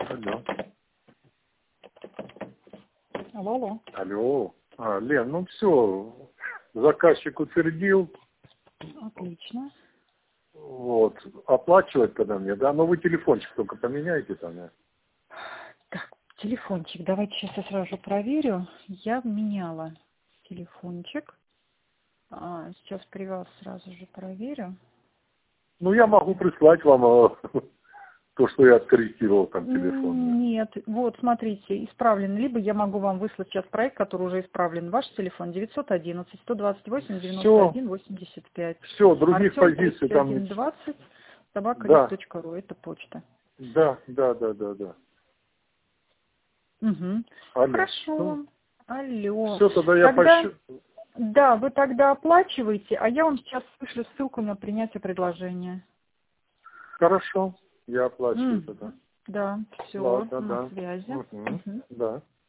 Алло. Алло. Алло. Лен, ну все, заказчик утвердил. Отлично. Вот. Оплачивать тогда мне, да? Но вы телефончик только поменяйте там. Так, телефончик. Давайте сейчас я сразу же проверю. Я меняла телефончик. Сейчас при вас сразу же проверю. Ну, я могу прислать вам то, что я откорректировал там телефон. Нет, вот смотрите, исправлен. Либо я могу вам выслать сейчас проект, который уже исправлен. Ваш телефон 911-128-91-85. Все, других Артем позиций там нет. 3120 Да, собака.ру. Это почта. да. Угу. Алло. Хорошо. Ну, Алло. все, тогда я пощу. Да, вы тогда оплачиваете, а я вам сейчас вышлю ссылку на принятие предложения. Хорошо, я оплачиваю тогда. Да, все, Ладно, на да. связи. Угу. Мгм. Да.